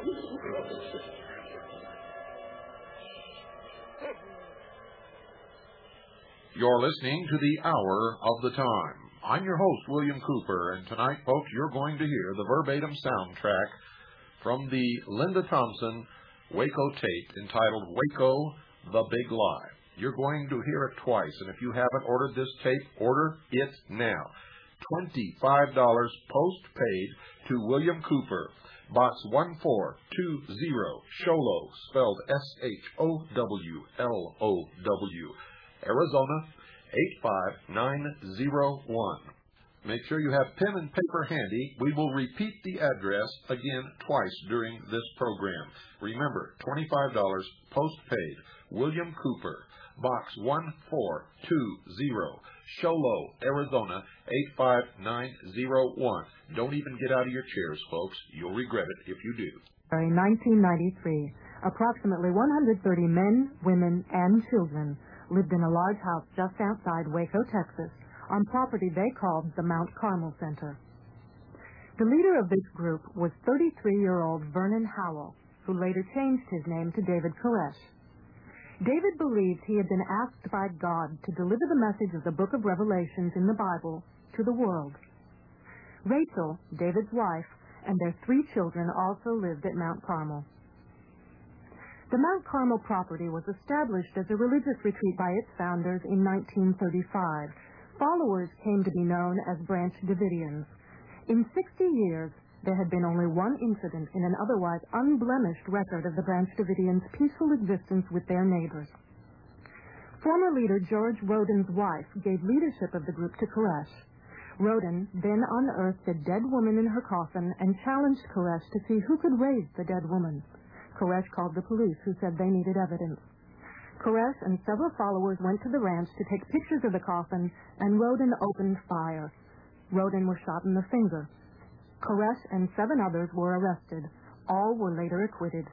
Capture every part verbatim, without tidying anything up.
You're listening to the Hour of the Time. I'm your host, William Cooper, and tonight, folks, you're going to hear the verbatim soundtrack from the Linda Thompson Waco tape entitled Waco, The Big Lie. You're going to hear it twice, and if you haven't ordered this tape, order it now. twenty-five dollars post-paid to William Cooper, Box one four two zero, Sholo, spelled S H O W L O W, Arizona, eight five nine zero one. Make sure you have pen and paper handy. We will repeat the address again twice during this program. Remember, twenty-five dollars post-paid, William Cooper, Box one four two zero, Sholo, Arizona, eight five nine zero one. Don't even get out of your chairs, folks. You'll regret it if you do. In nineteen ninety-three, approximately one hundred thirty men, women, and children lived in a large house just outside Waco, Texas, on property they called the Mount Carmel Center. The leader of this group was thirty-three-year-old Vernon Howell, who later changed his name to David Koresh. David believed he had been asked by God to deliver the message of the book of Revelations in the Bible to the world. Rachel, David's wife, and their three children also lived at Mount Carmel. The Mount Carmel property was established as a religious retreat by its founders in nineteen thirty-five. Followers came to be known as Branch Davidians. In sixty years, there had been only one incident in an otherwise unblemished record of the Branch Davidians' peaceful existence with their neighbors. Former leader George Roden's wife gave leadership of the group to Koresh. Roden then unearthed a dead woman in her coffin and challenged Koresh to see who could raise the dead woman. Koresh called the police, who said they needed evidence. Koresh and several followers went to the ranch to take pictures of the coffin, and Roden opened fire. Roden was shot in the finger. Koresh and seven others were arrested. All were later acquitted.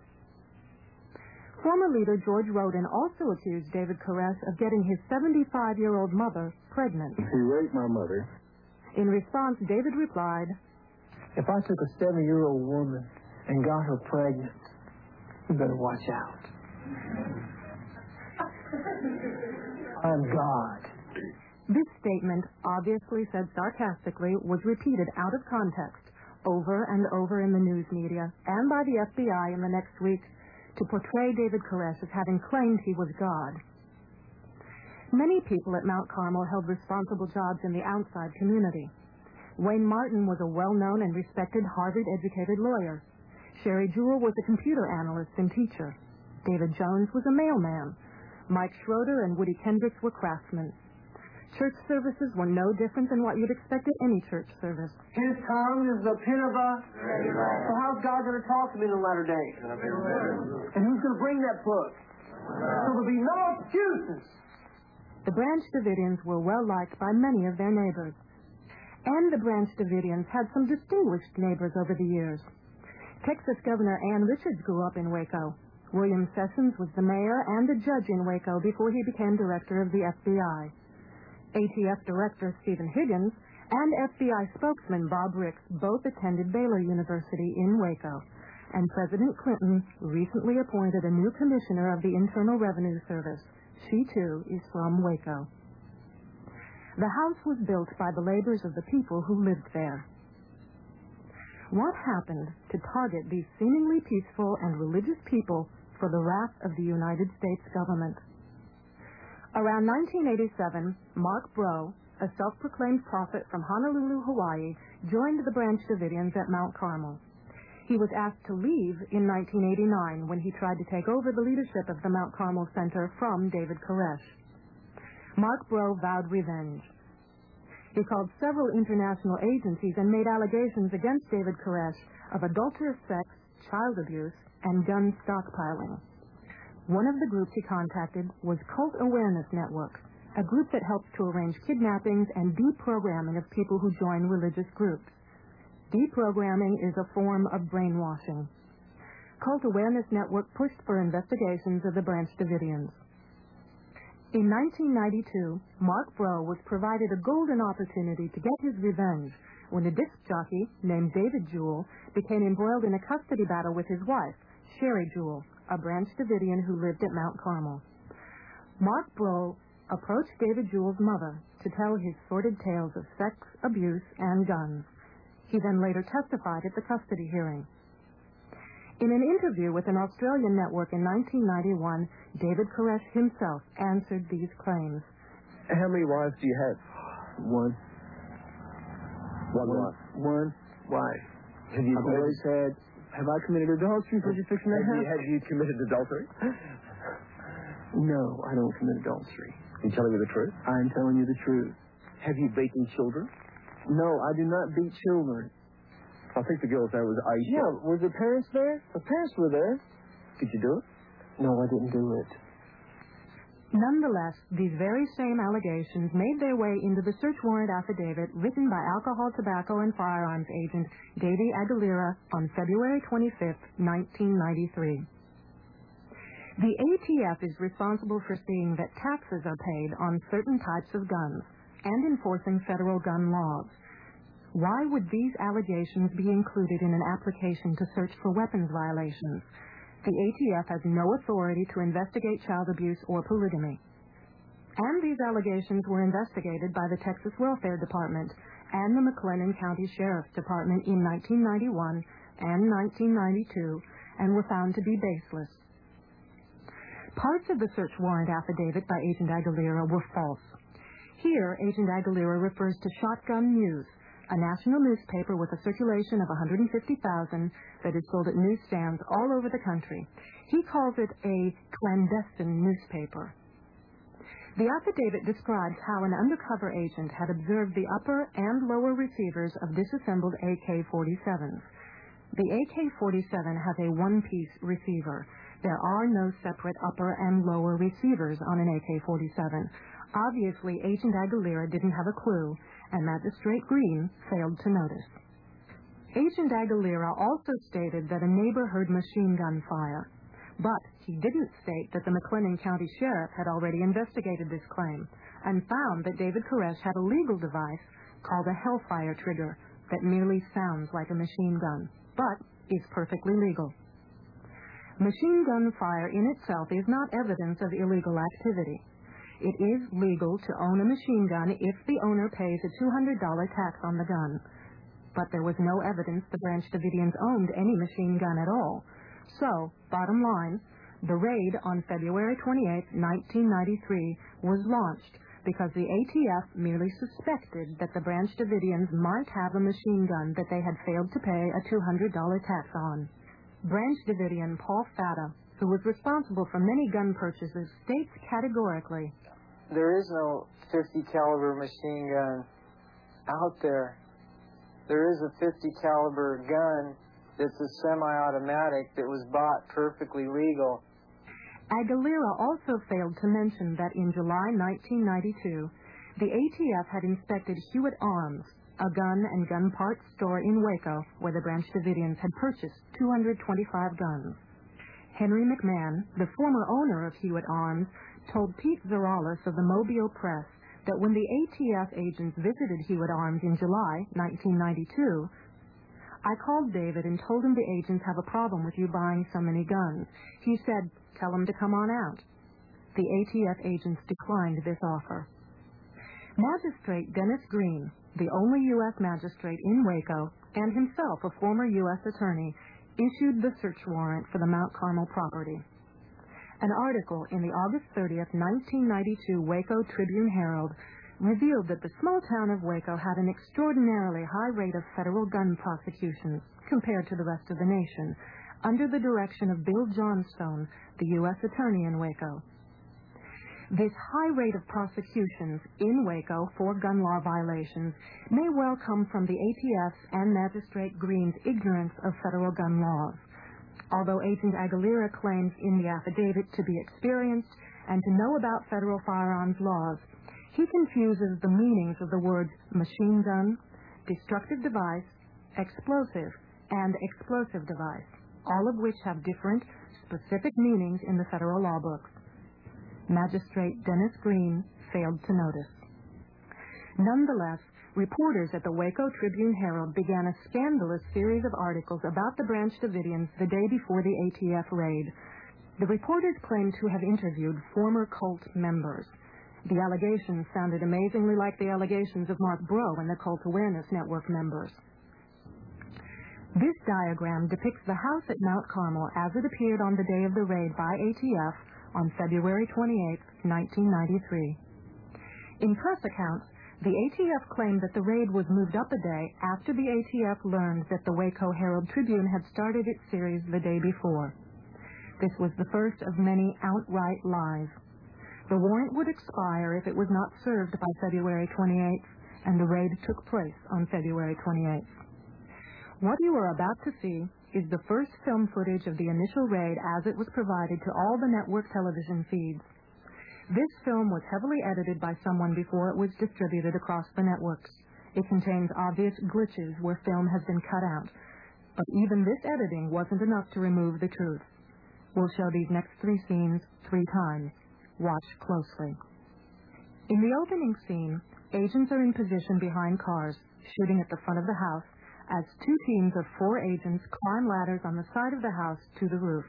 Former leader George Roden also accused David Koresh of getting his seventy-five-year-old mother pregnant. He raped my mother. In response, David replied, "If I took a seven-year-old woman and got her pregnant, you better watch out. I'm God." This statement, obviously said sarcastically, was repeated out of context over and over in the news media and by the F B I in the next week to portray David Koresh as having claimed he was God. Many people at Mount Carmel held responsible jobs in the outside community. Wayne Martin was a well-known and respected Harvard-educated lawyer. Sherry Jewell was a computer analyst and teacher. David Jones was a mailman. Mike Schroeder and Woody Kendricks were craftsmen. Church services were no different than what you'd expect at any church service. His tongue is the pen of a... So how's God going to talk to me in the latter days? And who's going to bring that book? So there'll be no excuses. The Branch Davidians were well-liked by many of their neighbors. And the Branch Davidians had some distinguished neighbors over the years. Texas Governor Ann Richards grew up in Waco. William Sessions was the mayor and a judge in Waco before he became director of the F B I. A T F Director Stephen Higgins and F B I spokesman Bob Ricks both attended Baylor University in Waco. And President Clinton recently appointed a new commissioner of the Internal Revenue Service. She, too, is from Waco. The house was built by the labors of the people who lived there. What happened to target these seemingly peaceful and religious people for the wrath of the United States government? Around nineteen eighty-seven, Mark Breaux, a self-proclaimed prophet from Honolulu, Hawaii, joined the Branch Davidians at Mount Carmel. He was asked to leave in nineteen eighty-nine when he tried to take over the leadership of the Mount Carmel Center from David Koresh. Mark Breaux vowed revenge. He called several international agencies and made allegations against David Koresh of adulterous sex, child abuse, and gun stockpiling. One of the groups he contacted was Cult Awareness Network, a group that helps to arrange kidnappings and deprogramming of people who join religious groups. Deprogramming is a form of brainwashing. Cult Awareness Network pushed for investigations of the Branch Davidians. In nineteen ninety-two, Mark Breaux was provided a golden opportunity to get his revenge when a disc jockey named David Jewell became embroiled in a custody battle with his wife, Sherry Jewell, a Branch Davidian who lived at Mount Carmel. Mark Brohl approached David Jewell's mother to tell his sordid tales of sex, abuse, and guns. He then later testified at the custody hearing. In an interview with an Australian network in nineteen ninety-one, David Koresh himself answered these claims. How many wives do you have? One. One, One. wife. One. Why? Have you I've always had... Have I committed adultery? What you fixing that have, you, house? have you committed adultery? No, I don't commit adultery. You telling me the truth? I'm telling you the truth. Have you beaten children? No, I do not beat children. I think the girl's name was Aisha. Yeah, were the parents there? The parents were there. Did you do it? No, I didn't do it. Nonetheless, these very same allegations made their way into the search warrant affidavit written by alcohol, tobacco, and firearms agent Davy Aguilera on February twenty-fifth, nineteen ninety-three. The A T F is responsible for seeing that taxes are paid on certain types of guns and enforcing federal gun laws. Why would these allegations be included in an application to search for weapons violations? The A T F has no authority to investigate child abuse or polygamy. And these allegations were investigated by the Texas Welfare Department and the McLennan County Sheriff's Department in nineteen ninety-one and nineteen ninety-two and were found to be baseless. Parts of the search warrant affidavit by Agent Aguilera were false. Here, Agent Aguilera refers to Shotgun News, a national newspaper with a circulation of one hundred fifty thousand that is sold at newsstands all over the country. He calls it a clandestine newspaper. The affidavit describes how an undercover agent had observed the upper and lower receivers of disassembled A K forty-sevens. The A K forty-seven has a one-piece receiver. There are no separate upper and lower receivers on an A K forty-seven. Obviously, Agent Aguilera didn't have a clue, and Magistrate Green failed to notice. Agent Aguilera also stated that a neighbor heard machine gun fire, but he didn't state that the McLennan County Sheriff had already investigated this claim and found that David Koresh had a legal device called a Hellfire trigger that merely sounds like a machine gun, but is perfectly legal. Machine gun fire in itself is not evidence of illegal activity. It is legal to own a machine gun if the owner pays a two hundred dollars tax on the gun. But there was no evidence the Branch Davidians owned any machine gun at all. So, bottom line, the raid on February twenty-eighth, nineteen ninety-three was launched because the A T F merely suspected that the Branch Davidians might have a machine gun that they had failed to pay a two hundred dollars tax on. Branch Davidian Paul Fata, who was responsible for many gun purchases, states categorically, "There is no fifty caliber machine gun out there. There is a fifty caliber gun that's a semi-automatic that was bought perfectly legal." Aguilera also failed to mention that in July nineteen ninety-two, the A T F had inspected Hewitt Arms, a gun and gun parts store in Waco where the Branch Davidians had purchased two hundred twenty-five guns. Henry McMahon, the former owner of Hewitt Arms, told Pete Zeralis of the Mobile Press that when the A T F agents visited Hewitt Arms in July nineteen ninety-two, "I called David and told him the agents have a problem with you buying so many guns. He said, tell them to come on out." The A T F agents declined this offer. Magistrate Dennis Green, the only U S magistrate in Waco, and himself a former U S attorney, issued the search warrant for the Mount Carmel property. An article in the August thirtieth, nineteen ninety-two Waco Tribune-Herald revealed that the small town of Waco had an extraordinarily high rate of federal gun prosecutions compared to the rest of the nation, under the direction of Bill Johnstone, the U S attorney in Waco. This high rate of prosecutions in Waco for gun law violations may well come from the A T F's and Magistrate Green's ignorance of federal gun laws. Although Agent Aguilera claims in the affidavit to be experienced and to know about federal firearms laws, he confuses the meanings of the words machine gun, destructive device, explosive, and explosive device, all of which have different, specific meanings in the federal law books. Magistrate Dennis Green failed to notice. Nonetheless, reporters at the Waco Tribune-Herald began a scandalous series of articles about the Branch Davidians the day before the A T F raid. The reporters claimed to have interviewed former cult members. The allegations sounded amazingly like the allegations of Mark Breaux and the Cult Awareness Network members. This diagram depicts the house at Mount Carmel as it appeared on the day of the raid by A T F on February twenty-eighth, nineteen ninety-three. In press accounts, the A T F claimed that the raid was moved up a day after the A T F learned that the Waco Herald-Tribune had started its series the day before. This was the first of many outright lies. The warrant would expire if it was not served by February twenty-eighth, and the raid took place on February twenty-eighth. What you are about to see is the first film footage of the initial raid as it was provided to all the network television feeds. This film was heavily edited by someone before it was distributed across the networks. It contains obvious glitches where film has been cut out. But even this editing wasn't enough to remove the truth. We'll show these next three scenes three times. Watch closely. In the opening scene, agents are in position behind cars, shooting at the front of the house, as two teams of four agents climb ladders on the side of the house to the roof.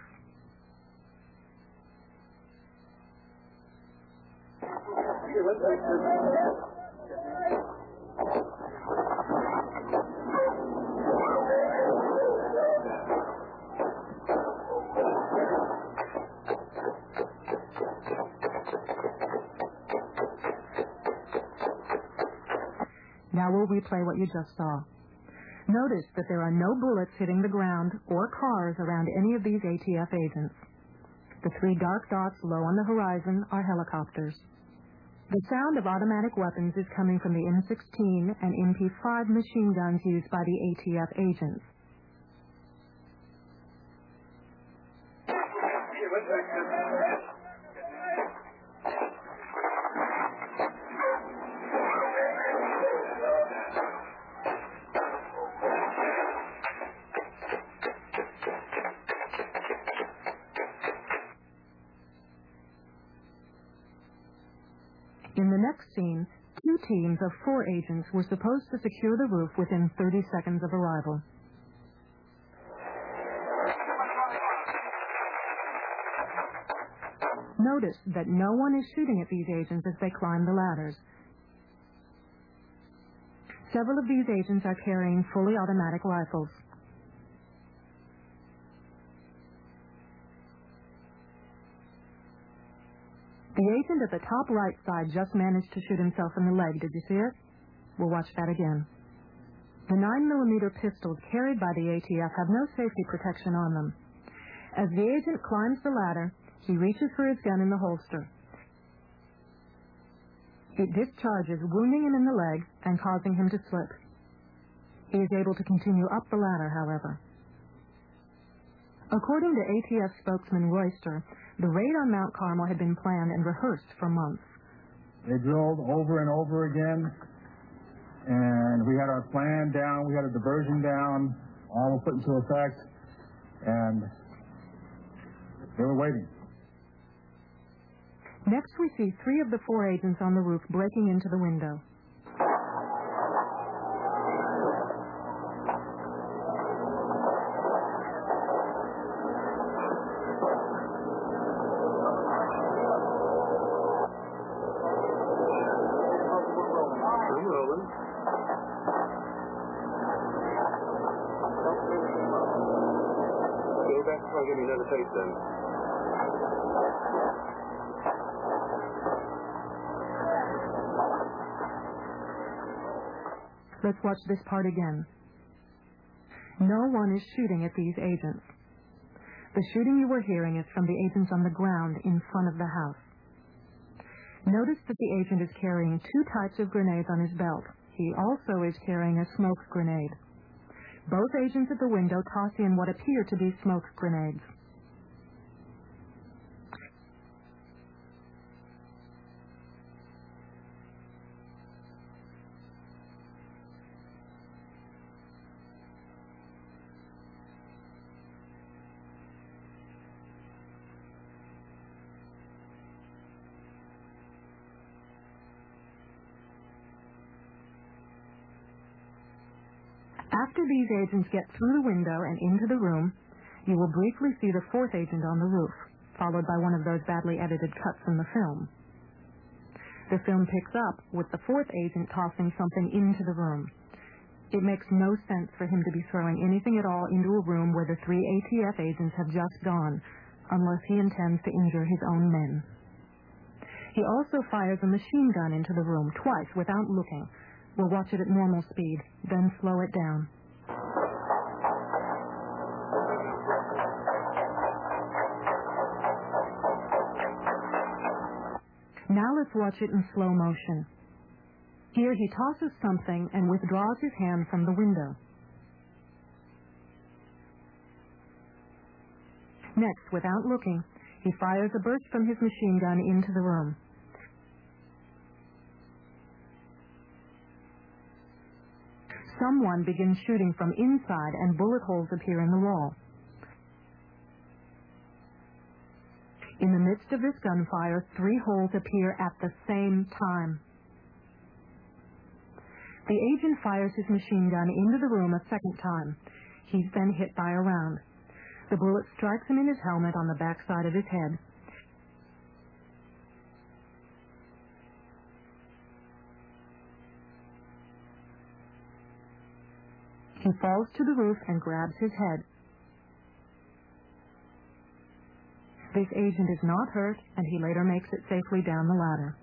Now we'll replay what you just saw. Notice that there are no bullets hitting the ground or cars around any of these A T F agents. The three dark dots low on the horizon are helicopters. The sound of automatic weapons is coming from the M sixteen and M P five machine guns used by the A T F agents. In the next scene, two teams of four agents were supposed to secure the roof within thirty seconds of arrival. Notice that no one is shooting at these agents as they climb the ladders. Several of these agents are carrying fully automatic rifles. The agent at the top right side just managed to shoot himself in the leg. Did you see it? We'll watch that again. The nine millimeter pistols carried by the A T F have no safety protection on them. As the agent climbs the ladder, he reaches for his gun in the holster. It discharges, wounding him in the leg and causing him to slip. He is able to continue up the ladder, however. According to A T F spokesman Royster, the raid on Mount Carmel had been planned and rehearsed for months. They drilled over and over again, and we had our plan down, we had a diversion down, all was put into effect, and they were waiting. Next, we see three of the four agents on the roof breaking into the window. Give me another tape then. Let's watch this part again. No one is shooting at these agents. The shooting you were hearing is from the agents on the ground in front of the house. Notice that the agent is carrying two types of grenades on his belt. He also is carrying a smoke grenade. Both agents at the window toss in what appear to be smoke grenades. After these agents get through the window and into the room, you will briefly see the fourth agent on the roof, followed by one of those badly edited cuts from the film. The film picks up with the fourth agent tossing something into the room. It makes no sense for him to be throwing anything at all into a room where the three A T F agents have just gone, unless he intends to injure his own men. He also fires a machine gun into the room twice without looking. We'll watch it at normal speed, then slow it down. Now let's watch it in slow motion. Here he tosses something and withdraws his hand from the window. Next, without looking, he fires a burst from his machine gun into the room. Someone begins shooting from inside and bullet holes appear in the wall. In the midst of this gunfire, three holes appear at the same time. The agent fires his machine gun into the room a second time. He's then hit by a round. The bullet strikes him in his helmet on the backside of his head. He falls to the roof and grabs his head. This agent is not hurt, and he later makes it safely down the ladder.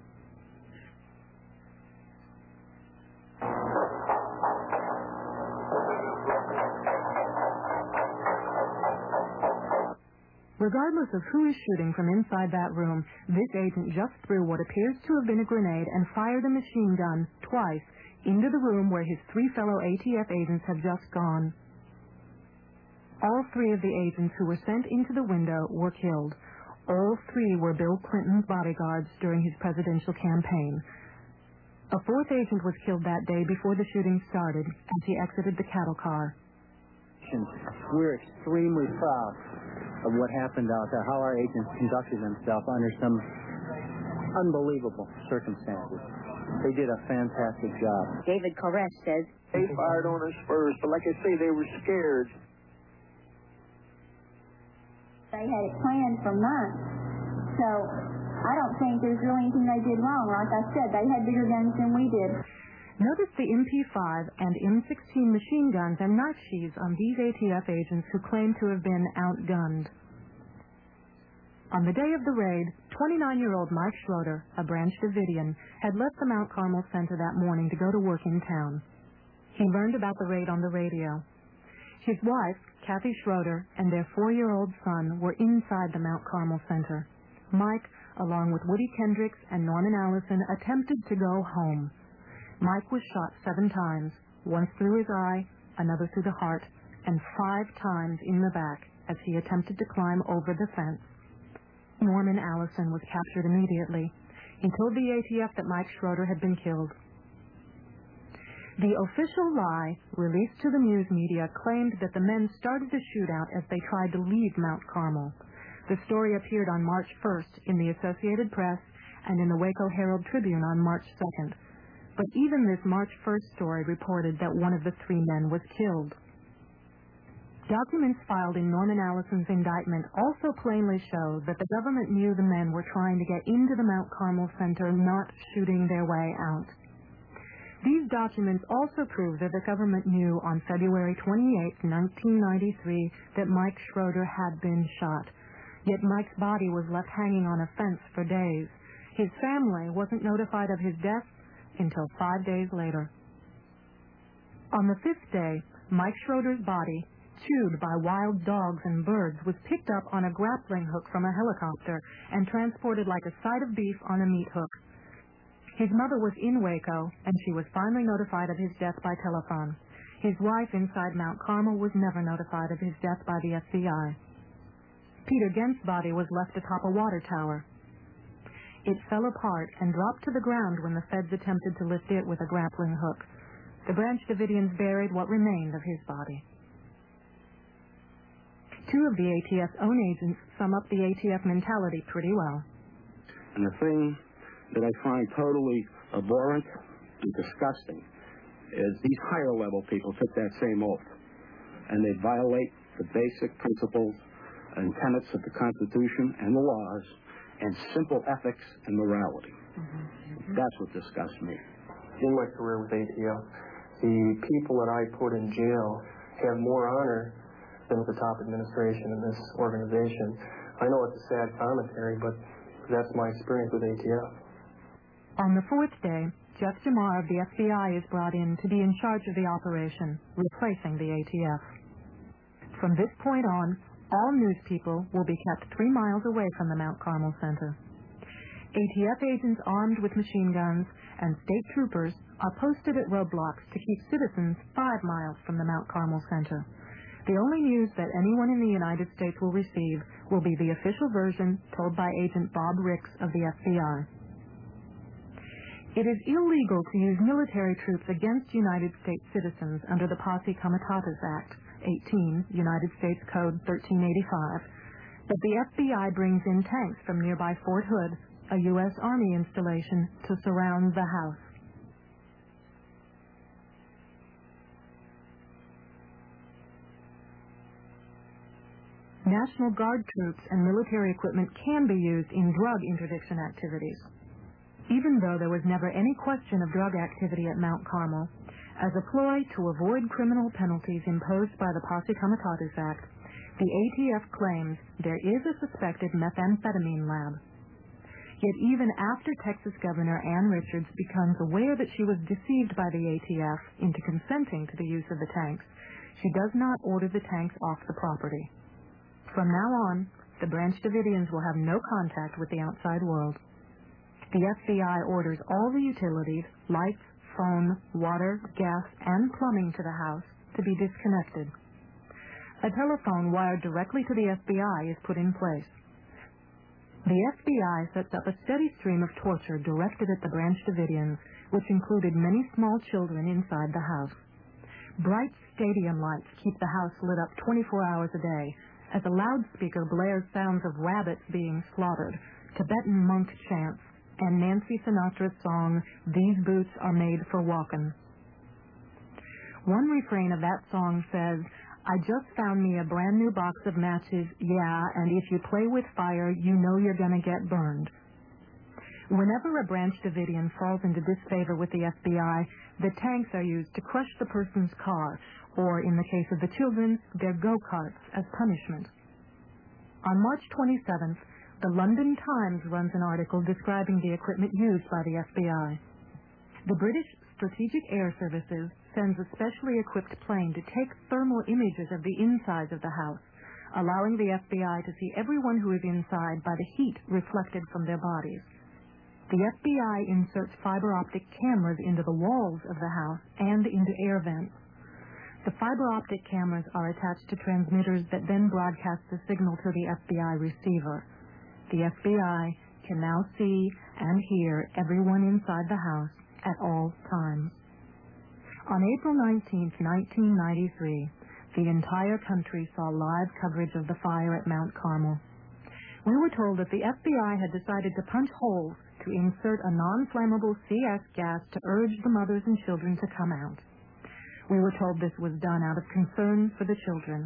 Regardless of who is shooting from inside that room, this agent just threw what appears to have been a grenade and fired a machine gun twice into the room where his three fellow A T F agents had just gone. All three of the agents who were sent into the window were killed. All three were Bill Clinton's bodyguards during his presidential campaign. A fourth agent was killed that day before the shooting started as he exited the cattle car. We're extremely proud of what happened out there, how our agents conducted themselves under some unbelievable circumstances. They did a fantastic job. David Koresh says, they fired on us first, but like I say, they were scared. They had it planned for months, so I don't think there's really anything they did wrong. Like I said, they had bigger guns than we did. Notice the M P five and M sixteen machine guns and knife sheaths on these A T F agents who claim to have been outgunned. On the day of the raid, twenty-nine-year-old Mike Schroeder, a Branch Davidian, had left the Mount Carmel Center that morning to go to work in town. He learned about the raid on the radio. His wife, Kathy Schroeder, and their four-year-old son were inside the Mount Carmel Center. Mike, along with Woody Kendricks and Norman Allison, attempted to go home. Mike was shot seven times, once through his eye, another through the heart, and five times in the back as he attempted to climb over the fence. Norman Allison was captured immediately. He told the A T F that Mike Schroeder had been killed. The official lie, released to the news media, claimed that the men started the shootout as they tried to leave Mount Carmel. The story appeared on March first in the Associated Press and in the Waco Herald Tribune on March second. But even this March first story reported that one of the three men was killed. Documents filed in Norman Allison's indictment also plainly show that the government knew the men were trying to get into the Mount Carmel Center, not shooting their way out. These documents also prove that the government knew on February twenty-eighth, nineteen ninety-three, that Mike Schroeder had been shot. Yet Mike's body was left hanging on a fence for days. His family wasn't notified of his death until five days later. On the fifth day, Mike Schroeder's body, chewed by wild dogs and birds, was picked up on a grappling hook from a helicopter and transported like a side of beef on a meat hook. His mother was in Waco, and she was finally notified of his death by telephone. His wife inside Mount Carmel was never notified of his death by the F B I. Peter Gent's body was left atop a water tower. It fell apart and dropped to the ground when the feds attempted to lift it with a grappling hook. The Branch Davidians buried what remained of his body. Two of the A T F's own agents sum up the A T F mentality pretty well. And the thing that I find totally abhorrent and disgusting is these higher-level people took that same oath, and they violate the basic principles and tenets of the Constitution and the laws and simple ethics and morality. Mm-hmm. That's what disgusts me. In my career with A T F, the people that I put in jail have more honor than with the top administration in this organization. I know it's a sad commentary, but that's my experience with A T F. On the fourth day, Jeff Jamar of the F B I is brought in to be in charge of the operation, replacing the A T F. From this point on, all news people will be kept three miles away from the Mount Carmel Center. A T F agents armed with machine guns and state troopers are posted at roadblocks to keep citizens five miles from the Mount Carmel Center. The only news that anyone in the United States will receive will be the official version told by Agent Bob Ricks of the F B I. It is illegal to use military troops against United States citizens under the Posse Comitatus Act, eighteen, United States Code thirteen eighty-five, but the F B I brings in tanks from nearby Fort Hood, a U S Army installation, to surround the house. National Guard troops and military equipment can be used in drug interdiction activities. Even though there was never any question of drug activity at Mount Carmel, as a ploy to avoid criminal penalties imposed by the Posse Comitatus Act, the A T F claims there is a suspected methamphetamine lab. Yet even after Texas Governor Ann Richards becomes aware that she was deceived by the A T F into consenting to the use of the tanks, she does not order the tanks off the property. From now on, the Branch Davidians will have no contact with the outside world. The F B I orders all the utilities, lights, phone, water, gas, and plumbing to the house to be disconnected. A telephone wired directly to the F B I is put in place. The F B I sets up a steady stream of torture directed at the Branch Davidians, which included many small children inside the house. Bright stadium lights keep the house lit up twenty-four hours a day, as a loudspeaker blares sounds of rabbits being slaughtered, Tibetan monk chants, and Nancy Sinatra's song, "These Boots Are Made for Walkin'." One refrain of that song says, "I just found me a brand new box of matches, yeah, and if you play with fire, you know you're gonna get burned." Whenever a Branch Davidian falls into disfavor with the F B I, the tanks are used to crush the person's car, or, in the case of the children, their go-karts as punishment. On March twenty-seventh, the London Times runs an article describing the equipment used by the F B I. The British Strategic Air Services sends a specially equipped plane to take thermal images of the insides of the house, allowing the F B I to see everyone who is inside by the heat reflected from their bodies. The F B I inserts fiber optic cameras into the walls of the house and into air vents. The fiber optic cameras are attached to transmitters that then broadcast the signal to the F B I receiver. The F B I can now see and hear everyone inside the house at all times. On April nineteenth, nineteen ninety-three, the entire country saw live coverage of the fire at Mount Carmel. We were told that the F B I had decided to punch holes to insert a non-flammable C S gas to urge the mothers and children to come out. We were told this was done out of concern for the children.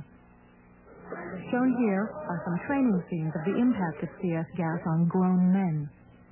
Shown here are some training scenes of the impact of C S gas on grown men.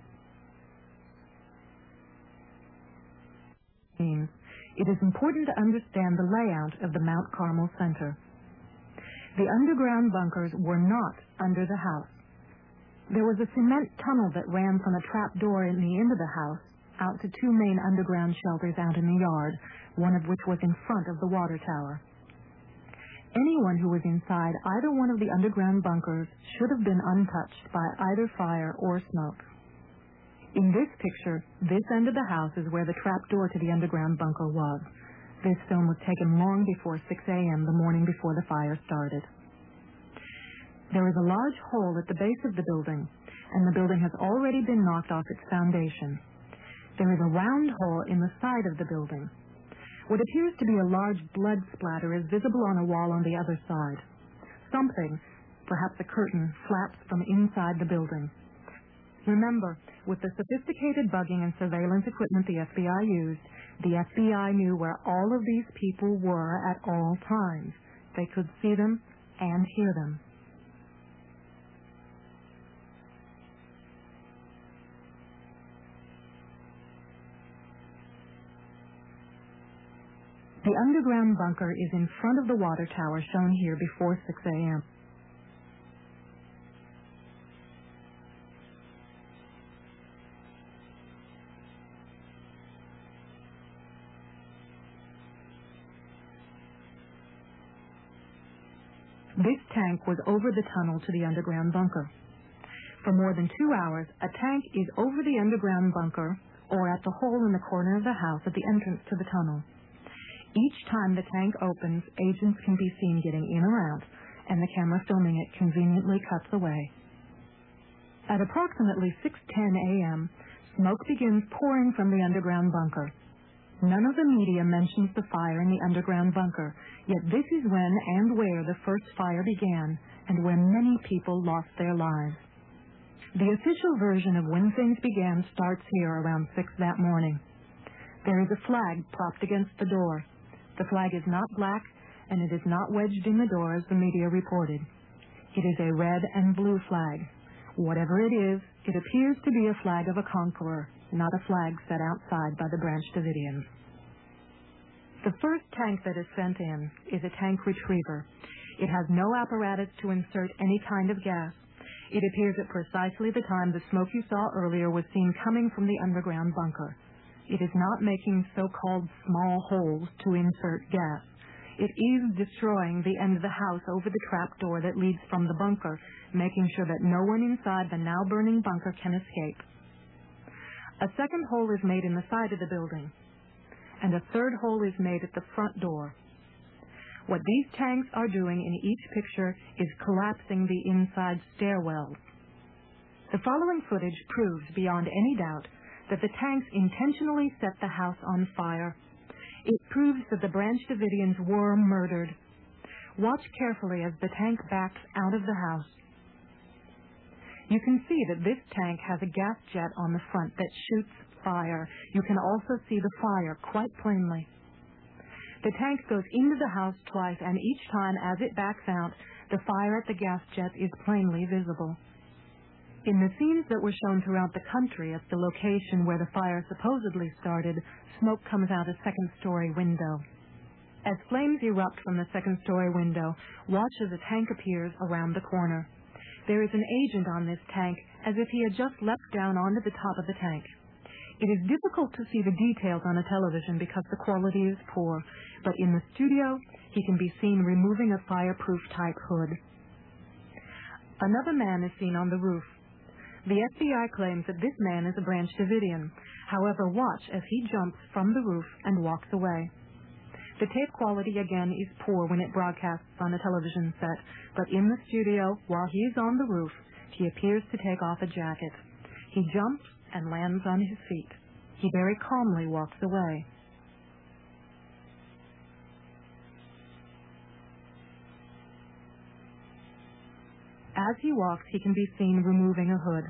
It is important to understand the layout of the Mount Carmel Center. The underground bunkers were not under the house. There was a cement tunnel that ran from a trap door in the end of the house out to two main underground shelters out in the yard, one of which was in front of the water tower. Anyone who was inside either one of the underground bunkers should have been untouched by either fire or smoke. In this picture, this end of the house is where the trap door to the underground bunker was. This film was taken long before six a.m. the morning before the fire started. There is a large hole at the base of the building, and the building has already been knocked off its foundation. There is a round hole in the side of the building. What appears to be a large blood splatter is visible on a wall on the other side. Something, perhaps a curtain, flaps from inside the building. Remember, with the sophisticated bugging and surveillance equipment the F B I used, The F B I knew where all of these people were at all times. They could see them and hear them. The underground bunker is in front of the water tower shown here before six a m This tank was over the tunnel to the underground bunker. For more than two hours, a tank is over the underground bunker or at the hole in the corner of the house at the entrance to the tunnel. Each time the tank opens, agents can be seen getting in or out, and the camera filming it conveniently cuts away. At approximately six ten a m, smoke begins pouring from the underground bunker. None of the media mentions the fire in the underground bunker, yet this is when and where the first fire began and where many people lost their lives. The official version of when things began starts here around six that morning. There is a flag propped against the door. The flag is not black, and it is not wedged in the door as the media reported. It is a red and blue flag. Whatever it is, it appears to be a flag of a conqueror, not a flag set outside by the Branch Davidians. The first tank that is sent in is a tank retriever. It has no apparatus to insert any kind of gas. It appears at precisely the time the smoke you saw earlier was seen coming from the underground bunker. It is not making so-called small holes to insert gas. It is destroying the end of the house over the trapdoor that leads from the bunker, making sure that no one inside the now burning bunker can escape. A second hole is made in the side of the building, and a third hole is made at the front door. What these tanks are doing in each picture is collapsing the inside stairwells. The following footage proves beyond any doubt that the tanks intentionally set the house on fire. It proves that the Branch Davidians were murdered. Watch carefully as the tank backs out of the house. You can see that this tank has a gas jet on the front that shoots fire. You can also see the fire quite plainly. The tank goes into the house twice, and each time as it backs out, the fire at the gas jet is plainly visible. In the scenes that were shown throughout the country at the location where the fire supposedly started, smoke comes out a second-story window. As flames erupt from the second-story window, watch as a tank appears around the corner. There is an agent on this tank, as if he had just leapt down onto the top of the tank. It is difficult to see the details on a television because the quality is poor, but in the studio, he can be seen removing a fireproof-type hood. Another man is seen on the roof. The F B I claims that this man is a Branch Davidian. However, watch as he jumps from the roof and walks away. The tape quality again is poor when it broadcasts on a television set, but in the studio, while he is on the roof, he appears to take off a jacket. He jumps and lands on his feet. He very calmly walks away. As he walks, he can be seen removing a hood.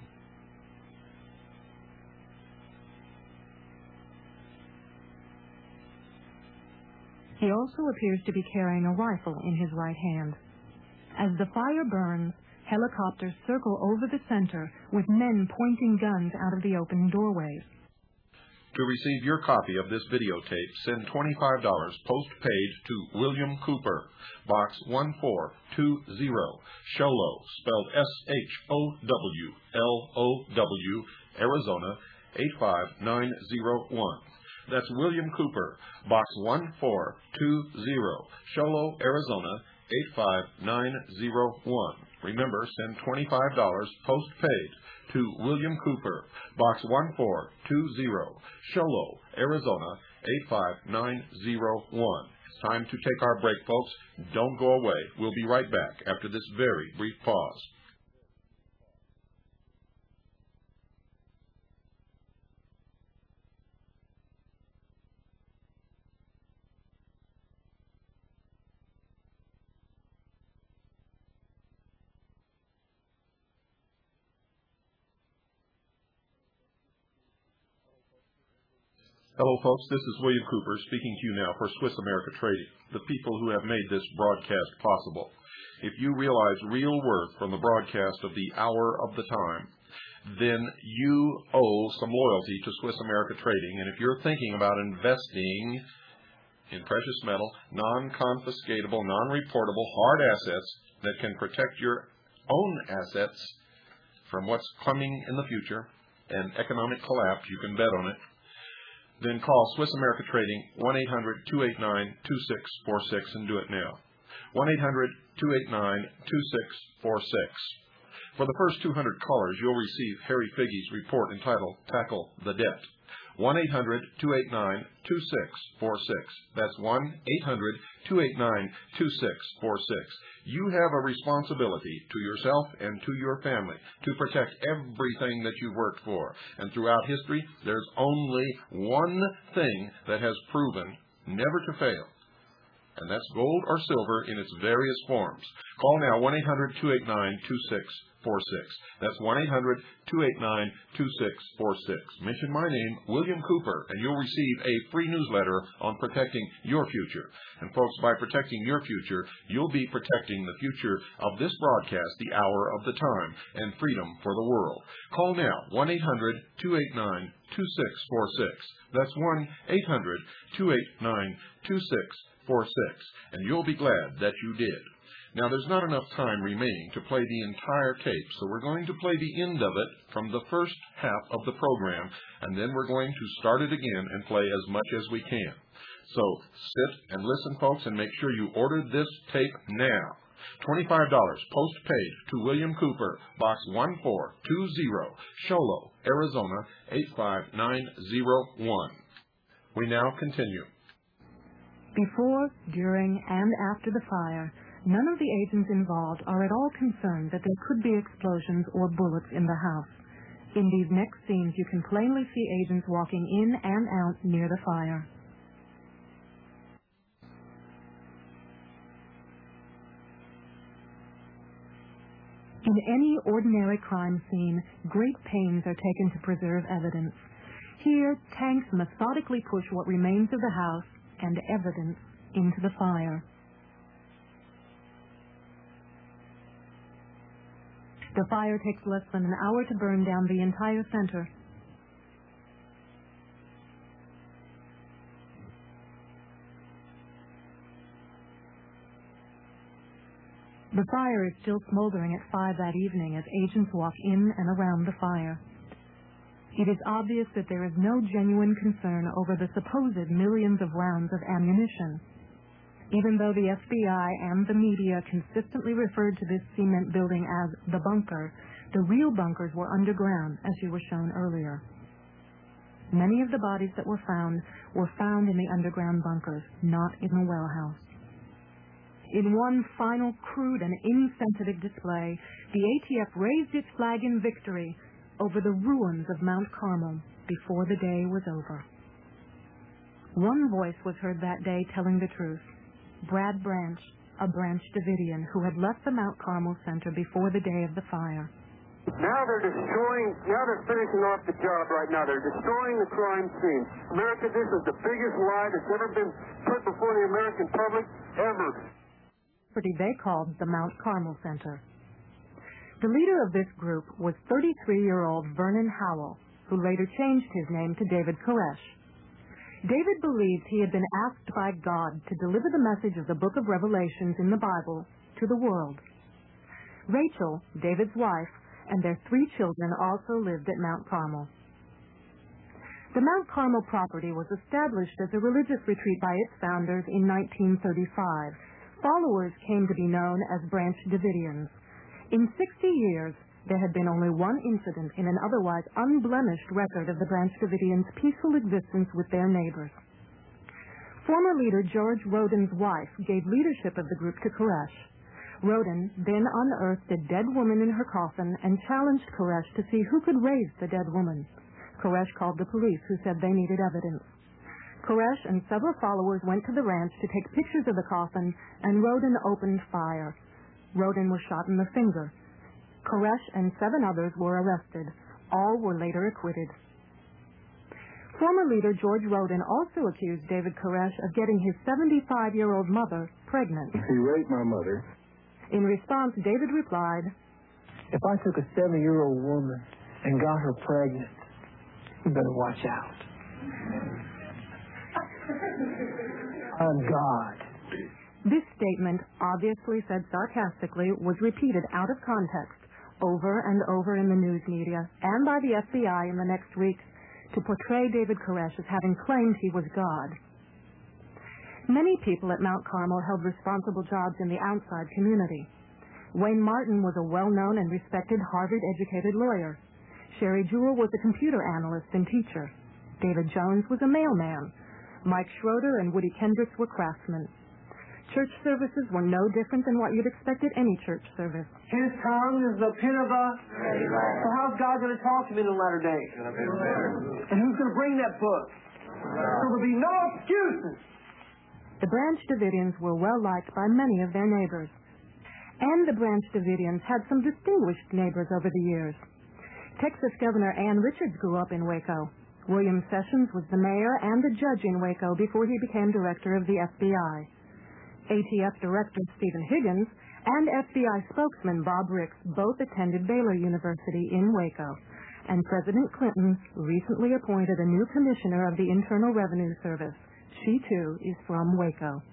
He also appears to be carrying a rifle in his right hand. As the fire burns, helicopters circle over the center with men pointing guns out of the open doorways. To receive your copy of this videotape, send twenty-five dollars postpaid to William Cooper, Box one four two zero, Show Low, spelled S H O W L O W, Arizona, eight five nine zero one. That's William Cooper, Box one four two zero, Show Low, Arizona, eight five nine zero one. Remember, send twenty-five dollars postpaid to William Cooper, Box one four two zero, Show Low, Arizona, eight five nine zero one. It's time to take our break, folks. Don't go away. We'll be right back after this very brief pause. Hello, folks. This is William Cooper speaking to you now for Swiss America Trading, the people who have made this broadcast possible. If you realize real worth from the broadcast of the Hour of the Time, then you owe some loyalty to Swiss America Trading. And if you're thinking about investing in precious metal, non-confiscatable, non-reportable, hard assets that can protect your own assets from what's coming in the future and economic collapse, you can bet on it, then call Swiss America Trading, one eight hundred, two eight nine, two six four six, and do it now. one eight hundred, two eight nine, two six four six. For the first two hundred callers, you'll receive Harry Figge's report entitled Tackle the Debt. one eight hundred, two eight nine, two six four six. That's one eight hundred, two eight nine, two six four six. You have a responsibility to yourself and to your family to protect everything that you've worked for. And throughout history, there's only one thing that has proven never to fail, and that's gold or silver in its various forms. Call now, one eight hundred, two eight nine, two six four six. That's one eight hundred, two eight nine, two six four six. Mention my name, William Cooper, and you'll receive a free newsletter on protecting your future. And folks, by protecting your future, you'll be protecting the future of this broadcast, The Hour of the Time, and freedom for the world. Call now, one eight hundred, two eight nine, two six four six. That's one eight hundred, two eight nine, two six four six, and you'll be glad that you did. Now, there's not enough time remaining to play the entire tape, so we're going to play the end of it from the first half of the program, and then we're going to start it again and play as much as we can. So sit and listen, folks, and make sure you order this tape now. twenty-five dollars post-paid to William Cooper, Box one four two zero, Sholo, Arizona, eight five nine zero one. We now continue. Before, during, and after the fire, none of the agents involved are at all concerned that there could be explosions or bullets in the house. In these next scenes, you can plainly see agents walking in and out near the fire. In any ordinary crime scene, great pains are taken to preserve evidence. Here, tanks methodically push what remains of the house and evidence into the fire. The fire takes less than an hour to burn down the entire center. The fire is still smoldering at five that evening as agents walk in and around the fire. It is obvious that there is no genuine concern over the supposed millions of rounds of ammunition. Even though the F B I and the media consistently referred to this cement building as the bunker, the real bunkers were underground, as you were shown earlier. Many of the bodies that were found were found in the underground bunkers, not in the well house. In one final crude and insensitive display, the A T F raised its flag in victory over the ruins of Mount Carmel before the day was over. One voice was heard that day telling the truth. Brad Branch, a Branch Davidian who had left the Mount Carmel Center before the day of the fire. Now they're destroying, now they're finishing off the job right now. They're destroying the crime scene. America, this is the biggest lie that's ever been put before the American public, ever. They called the Mount Carmel Center. The leader of this group was thirty-three-year-old Vernon Howell, who later changed his name to David Koresh. David believed he had been asked by God to deliver the message of the book of Revelations in the Bible to the world. Rachel, David's wife, and their three children also lived at Mount Carmel. The Mount Carmel property was established as a religious retreat by its founders in nineteen thirty-five. Followers came to be known as Branch Davidians. In sixty years, there had been only one incident in an otherwise unblemished record of the Branch Davidians' peaceful existence with their neighbors. Former leader George Roden's wife gave leadership of the group to Koresh. Roden then unearthed a dead woman in her coffin and challenged Koresh to see who could raise the dead woman. Koresh called the police, who said they needed evidence. Koresh and several followers went to the ranch to take pictures of the coffin, and Roden opened fire. Roden was shot in the finger. Koresh and seven others were arrested. All were later acquitted. Former leader George Roden also accused David Koresh of getting his seventy-five-year-old mother pregnant. He raped my mother. In response, David replied, "If I took a seventy-year-old woman and got her pregnant, you better watch out. I'm God." This statement, obviously said sarcastically, was repeated out of context over and over in the news media and by the F B I in the next weeks to portray David Koresh as having claimed he was God. Many people at Mount Carmel held responsible jobs in the outside community. Wayne Martin was a well-known and respected Harvard-educated lawyer. Sherry Jewell was a computer analyst and teacher. David Jones was a mailman. Mike Schroeder and Woody Kendricks were craftsmen. Church services were no different than what you'd expect at any church service. His tongue is the pen of a... So how's God going to talk to me in the latter days? And who's going to bring that book? So there'll be no excuses. The Branch Davidians were well liked by many of their neighbors. And the Branch Davidians had some distinguished neighbors over the years. Texas Governor Ann Richards grew up in Waco. William Sessions was the mayor and a judge in Waco before he became director of the F B I. A T F Director Stephen Higgins and F B I spokesman Bob Ricks both attended Baylor University in Waco, and President Clinton recently appointed a new commissioner of the Internal Revenue Service. She, too, is from Waco.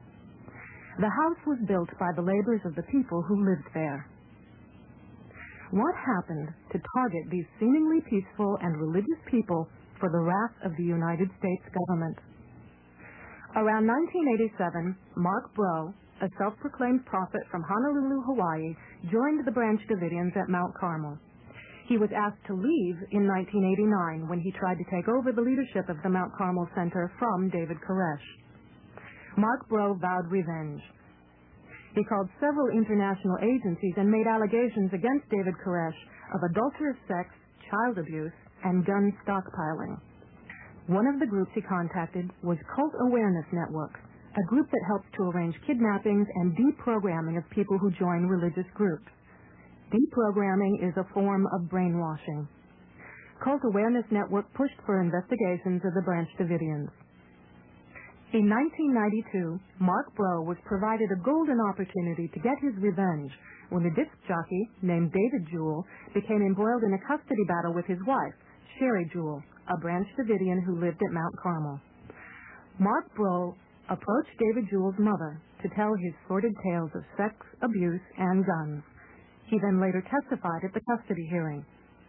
The house was built by the labors of the people who lived there. What happened to target these seemingly peaceful and religious people for the wrath of the United States government? Around nineteen eighty-seven, Mark Breaux, a self-proclaimed prophet from Honolulu, Hawaii, joined the Branch Davidians at Mount Carmel. He was asked to leave in nineteen eighty-nine when he tried to take over the leadership of the Mount Carmel Center from David Koresh. Mark Breaux vowed revenge. He called several international agencies and made allegations against David Koresh of adulterous sex, child abuse, and gun stockpiling. One of the groups he contacted was Cult Awareness Network, a group that helps to arrange kidnappings and deprogramming of people who join religious groups. Deprogramming is a form of brainwashing. Cult Awareness Network pushed for investigations of the Branch Davidians. In nineteen ninety-two, Mark Breaux was provided a golden opportunity to get his revenge when a disc jockey named David Jewell became embroiled in a custody battle with his wife, Sherry Jewell, a Branch Davidian who lived at Mount Carmel. Mark Breaux approached David Jewell's mother to tell his sordid tales of sex, abuse, and guns. He then later testified at the custody hearing.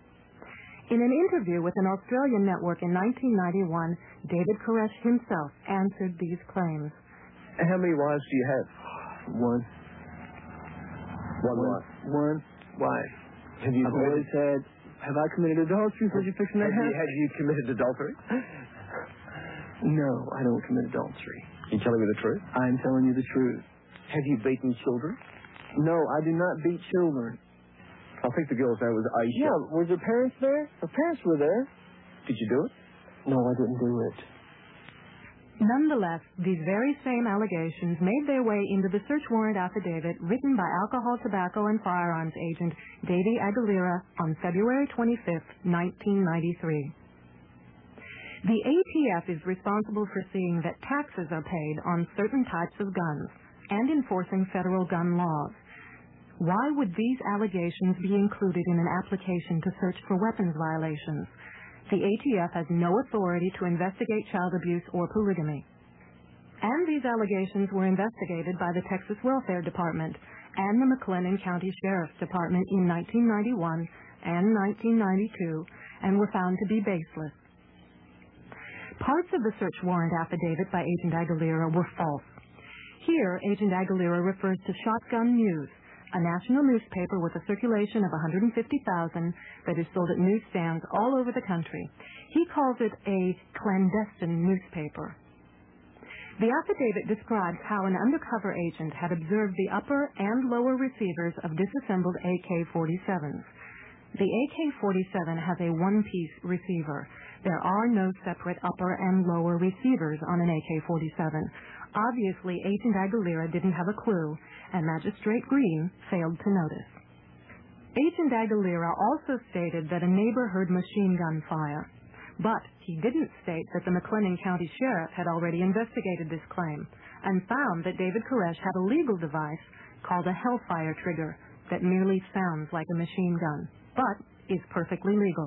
In an interview with an Australian network in nineteen ninety-one, David Koresh himself answered these claims. And how many wives do you have? One. One wife. One wife. Have you I've committed, always had... Have I committed adultery? Was you fixing that? have, you, have you committed adultery? No, I don't commit adultery. You telling me the truth? I'm telling you the truth. Have you beaten children? No, I do not beat children. I think the girl's name was Aisha. Yeah, were your parents there? Her parents were there. Did you do it? No, I didn't do it. Nonetheless, these very same allegations made their way into the search warrant affidavit written by alcohol, tobacco, and firearms agent Davey Aguilera on February twenty-fifth, nineteen ninety-three. The A T F is responsible for seeing that taxes are paid on certain types of guns and enforcing federal gun laws. Why would these allegations be included in an application to search for weapons violations? The A T F has no authority to investigate child abuse or polygamy. And these allegations were investigated by the Texas Welfare Department and the McLennan County Sheriff's Department in nineteen ninety-one and nineteen ninety-two and were found to be baseless. Parts of the search warrant affidavit by Agent Aguilera were false. Here, Agent Aguilera refers to Shotgun News, a national newspaper with a circulation of one hundred fifty thousand that is sold at newsstands all over the country. He calls it a clandestine newspaper. The affidavit describes how an undercover agent had observed the upper and lower receivers of disassembled A K forty-sevens. The A K forty-seven has a one-piece receiver. There are no separate upper and lower receivers on an A K forty-seven. Obviously, Agent Aguilera didn't have a clue, and Magistrate Green failed to notice. Agent Aguilera also stated that a neighbor heard machine gun fire. But he didn't state that the McLennan County Sheriff had already investigated this claim and found that David Koresh had a legal device called a Hellfire trigger that merely sounds like a machine gun, but is perfectly legal.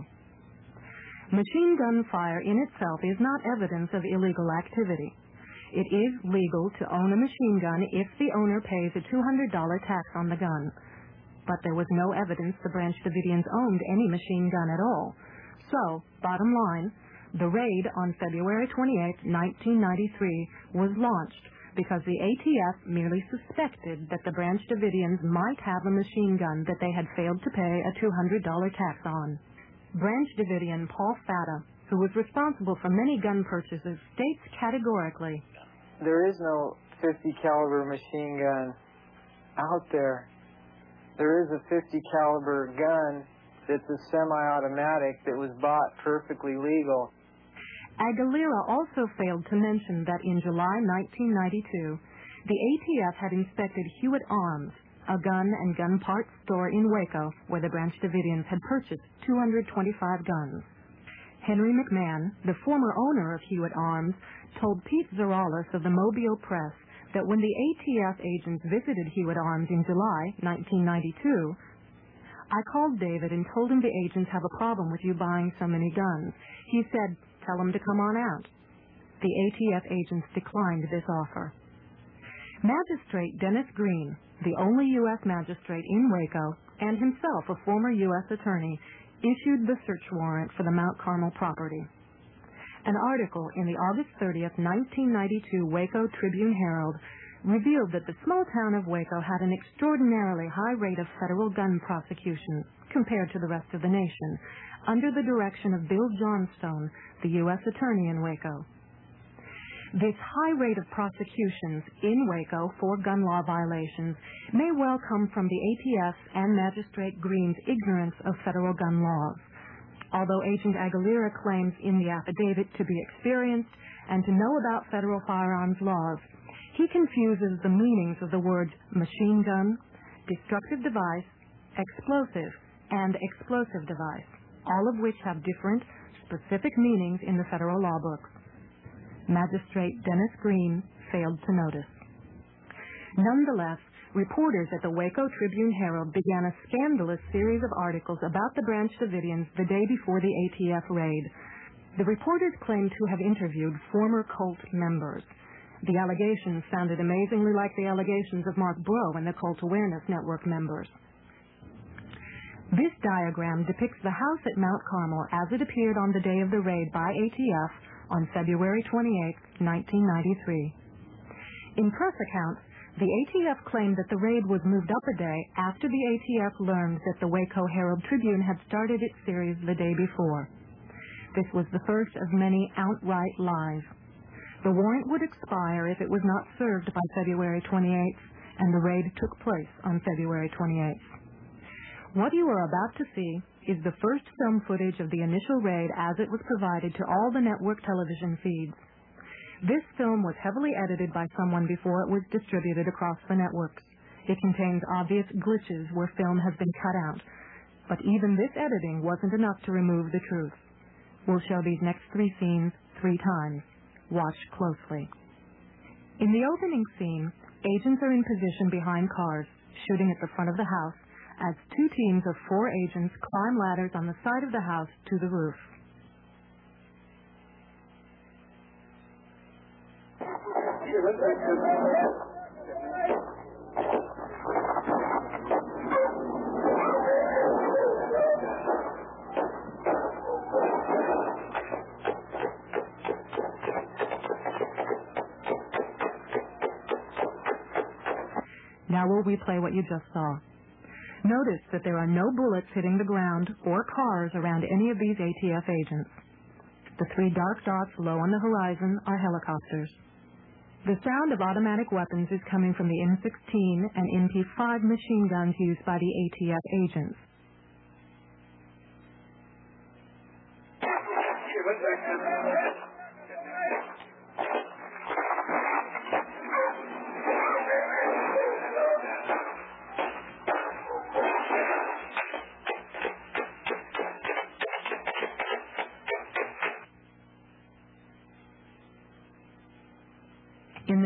Machine gun fire in itself is not evidence of illegal activity. It is legal to own a machine gun if the owner pays a two hundred dollars tax on the gun. But there was no evidence the Branch Davidians owned any machine gun at all. So, bottom line, the raid on February twenty-eighth, nineteen ninety-three was launched because the A T F merely suspected that the Branch Davidians might have a machine gun that they had failed to pay a two hundred dollars tax on. Branch Davidian Paul Fata, who was responsible for many gun purchases, states categorically, "There is no fifty caliber machine gun out there. There is a fifty caliber gun that's a semi-automatic that was bought perfectly legal." Aguilera also failed to mention that in July nineteen ninety-two, the A T F had inspected Hewitt Arms, a gun and gun parts store in Waco where the Branch Davidians had purchased two hundred twenty-five guns. Henry McMahon, the former owner of Hewitt Arms, told Pete Zeralis of the Mobile Press that when the A T F agents visited Hewitt Arms in July nineteen ninety-two, "I called David and told him the agents have a problem with you buying so many guns. He said, tell them to come on out." The A T F agents declined this offer. Magistrate Dennis Green, the only U S magistrate in Waco, and himself a former U S attorney, issued the search warrant for the Mount Carmel property. An article in the August thirtieth, nineteen ninety-two Waco Tribune Herald revealed that the small town of Waco had an extraordinarily high rate of federal gun prosecutions compared to the rest of the nation, under the direction of Bill Johnstone, the U S attorney in Waco. This high rate of prosecutions in Waco for gun law violations may well come from the A T F and Magistrate Green's ignorance of federal gun laws. Although Agent Aguilera claims in the affidavit to be experienced and to know about federal firearms laws, he confuses the meanings of the words machine gun, destructive device, explosive, and explosive device, all of which have different, specific meanings in the federal law books. Magistrate Dennis Green failed to notice. Nonetheless, reporters at the Waco Tribune Herald began a scandalous series of articles about the Branch Davidians the day before the A T F raid. The reporters claimed to have interviewed former cult members. The allegations sounded amazingly like the allegations of Mark Breaux and the Cult Awareness Network members. This diagram depicts the house at Mount Carmel as it appeared on the day of the raid by A T F on February twenty-eighth, nineteen ninety-three. In press accounts, the A T F claimed that the raid was moved up a day after the A T F learned that the Waco Herald Tribune had started its series the day before. This was the first of many outright lies. The warrant would expire if it was not served by February twenty-eighth, and the raid took place on February twenty-eighth. What you are about to see is the first film footage of the initial raid as it was provided to all the network television feeds. This film was heavily edited by someone before it was distributed across the networks. It contains obvious glitches where film has been cut out, but even this editing wasn't enough to remove the truth. We'll show these next three scenes three times. Watch closely. In the opening scene, agents are in position behind cars, shooting at the front of the house, as two teams of four agents climb ladders on the side of the house to the roof. Now we'll replay what you just saw. Notice that there are no bullets hitting the ground or cars around any of these A T F agents. The three dark dots low on the horizon are helicopters. The sound of automatic weapons is coming from the M sixteen and M P five machine guns used by the A T F agents.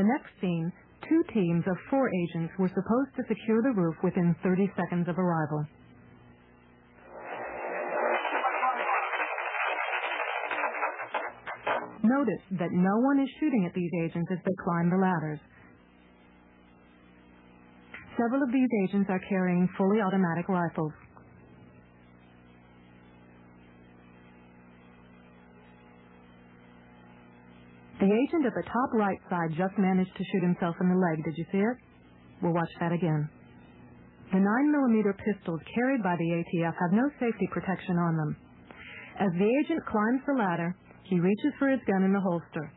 next scene, two teams of four agents were supposed to secure the roof within thirty seconds of arrival. Notice that no one is shooting at these agents as they climb the ladders. Several of these agents are carrying fully automatic rifles. The agent at the top right side just managed to shoot himself in the leg. Did you see it? We'll watch that again. The nine millimeter pistols carried by the A T F have no safety protection on them. As the agent climbs the ladder, he reaches for his gun in the holster.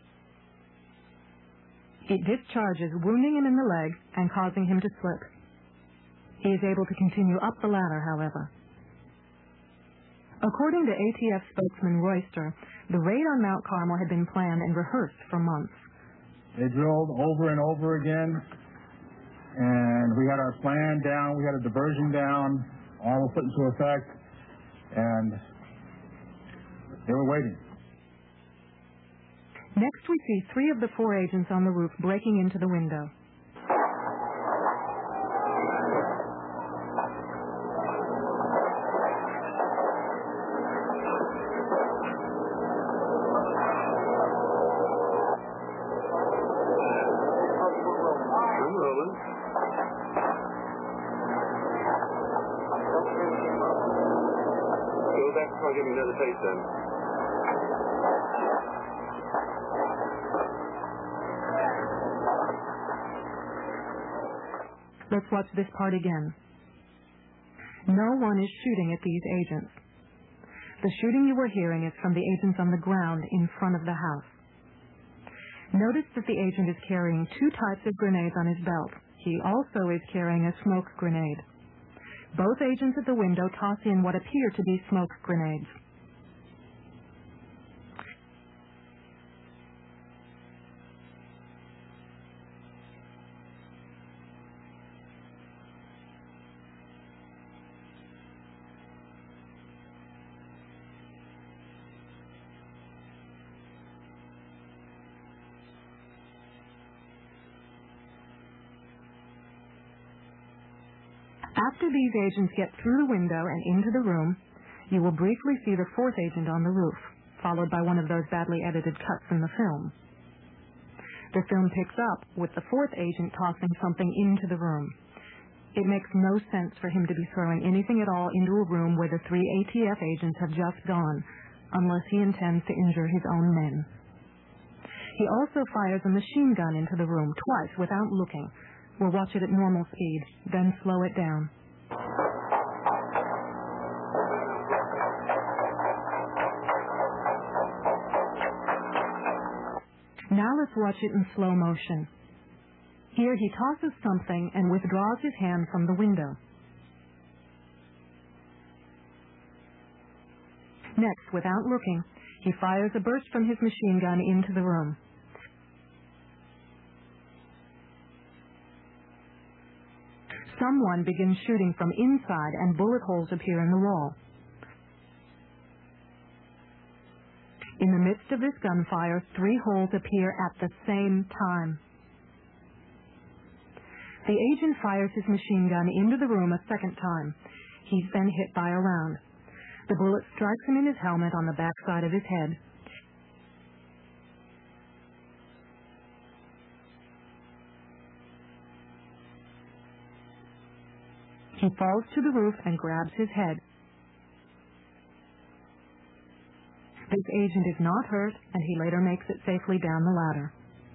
It discharges, wounding him in the leg and causing him to slip. He is able to continue up the ladder, however. According to A T F spokesman Royster, the raid on Mount Carmel had been planned and rehearsed for months. They drilled over and over again, and we had our plan down, we had a diversion down, all was put into effect, and they were waiting. Next, we see three of the four agents on the roof breaking into the window. Give me another taste then. Let's watch this part again. No one is shooting at these agents. The shooting you were hearing is from the agents on the ground in front of the house. Notice that the agent is carrying two types of grenades on his belt. He also is carrying a smoke grenade. Both agents at the window toss in what appear to be smoke grenades. After these agents get through the window and into the room, you will briefly see the fourth agent on the roof, followed by one of those badly edited cuts in the film. The film picks up with the fourth agent tossing something into the room. It makes no sense for him to be throwing anything at all into a room where the three A T F agents have just gone, unless he intends to injure his own men. He also fires a machine gun into the room twice without looking. We'll watch it at normal speed, then slow it down. Now let's watch it in slow motion. Here he tosses something and withdraws his hand from the window. Next, without looking, he fires a burst from his machine gun into the room. Someone begins shooting from inside and bullet holes appear in the wall. In the midst of this gunfire, three holes appear at the same time. The agent fires his machine gun into the room a second time. He's then hit by a round. The bullet strikes him in his helmet on the backside of his head. He falls to the roof and grabs his head. This agent is not hurt, and he later makes it safely down the ladder.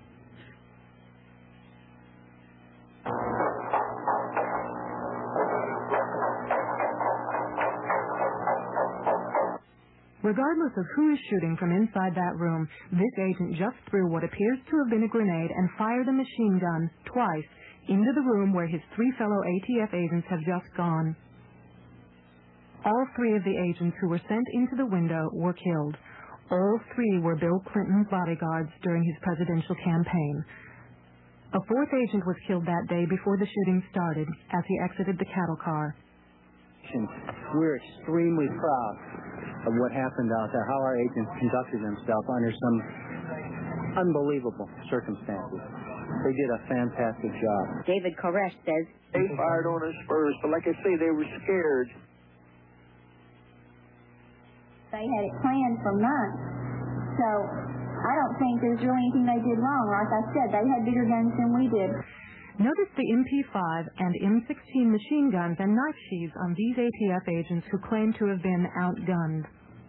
Regardless of who is shooting from inside that room, this agent just threw what appears to have been a grenade and fired a machine gun twice into the room where his three fellow A T F agents have just gone. All three of the agents who were sent into the window were killed. All three were Bill Clinton's bodyguards during his presidential campaign. A fourth agent was killed that day before the shooting started as he exited the cattle car. We're extremely proud of what happened out there, how our agents conducted themselves under some unbelievable circumstances. They did a fantastic job. David Koresh says, They fired on us first, but like I say, they were scared. They had it planned for months. So I don't think there's really anything they did wrong. Like I said, they had bigger guns than we did. Notice the M P five and M sixteen machine guns and knife sheaths on these A T F agents who claim to have been outgunned.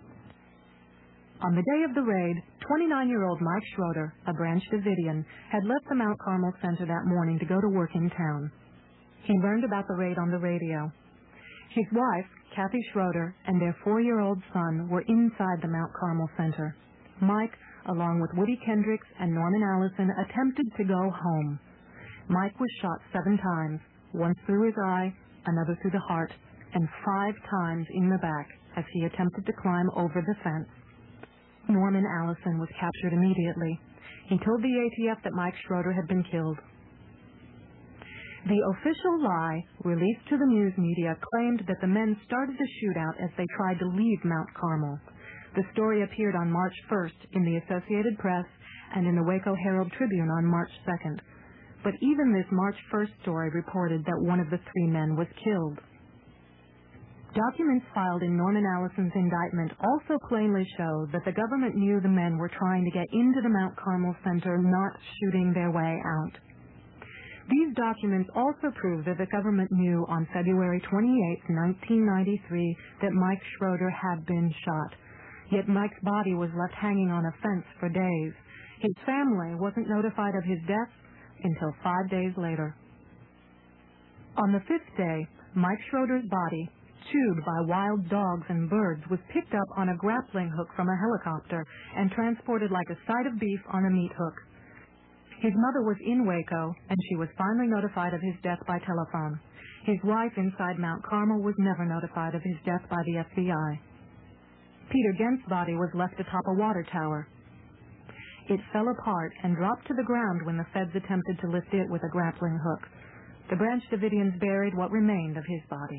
On the day of the raid, twenty-nine-year-old Mike Schroeder, a Branch Davidian, had left the Mount Carmel Center that morning to go to work in town. He learned about the raid on the radio. His wife, Kathy Schroeder, and their four-year-old son were inside the Mount Carmel Center. Mike, along with Woody Kendricks and Norman Allison, attempted to go home. Mike was shot seven times, once through his eye, another through the heart, and five times in the back as he attempted to climb over the fence. Norman Allison was captured immediately. He told the A T F that Mike Schroeder had been killed. The official lie, released to the news media, claimed that the men started the shootout as they tried to leave Mount Carmel. The story appeared on March first in the Associated Press and in the Waco Herald Tribune on March second. But even this March first story reported that one of the three men was killed. Documents filed in Norman Allison's indictment also plainly show that the government knew the men were trying to get into the Mount Carmel Center, not shooting their way out. These documents also prove that the government knew on February twenty-eighth, nineteen ninety-three, that Mike Schroeder had been shot. Yet Mike's body was left hanging on a fence for days. His family wasn't notified of his death until five days later. On the fifth day, Mike Schroeder's body, chewed by wild dogs and birds, was picked up on a grappling hook from a helicopter and transported like a side of beef on a meat hook. His mother was in Waco, and she was finally notified of his death by telephone. His wife inside Mount Carmel was never notified of his death by the F B I. Peter Gent's body was left atop a water tower. It fell apart and dropped to the ground when the feds attempted to lift it with a grappling hook. The Branch Davidians buried what remained of his body.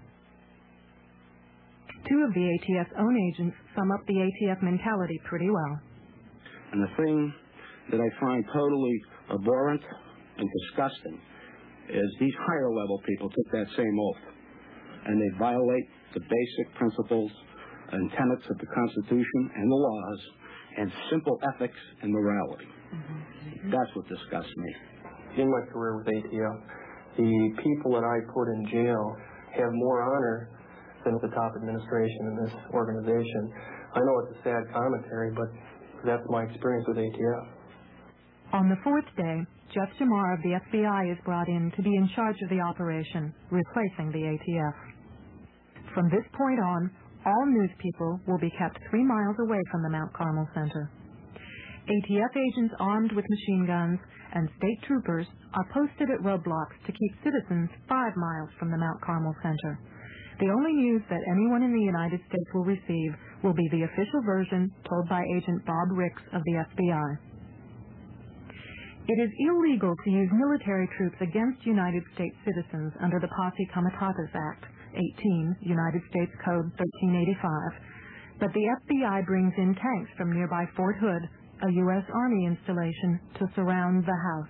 Two of the A T F's own agents sum up the A T F mentality pretty well. And the thing that I find totally abhorrent and disgusting is these higher-level people took that same oath, and they violate the basic principles and tenets of the Constitution and the laws and simple ethics and morality. Mm-hmm. That's what disgusts me. In my career with A T F, the people that I put in jail have more honor than the top administration in this organization. I know it's a sad commentary, but that's my experience with A T F. On the fourth day, Jeff Jamar of the F B I is brought in to be in charge of the operation, replacing the A T F. From this point on, all news people will be kept three miles away from the Mount Carmel Center. A T F agents armed with machine guns and state troopers are posted at roadblocks to keep citizens five miles from the Mount Carmel Center. The only news that anyone in the United States will receive will be the official version told by Agent Bob Ricks of the F B I. It is illegal to use military troops against United States citizens under the Posse Comitatus Act, eighteen, United States Code thirteen eighty-five, but the F B I brings in tanks from nearby Fort Hood, a U S Army installation, to surround the house.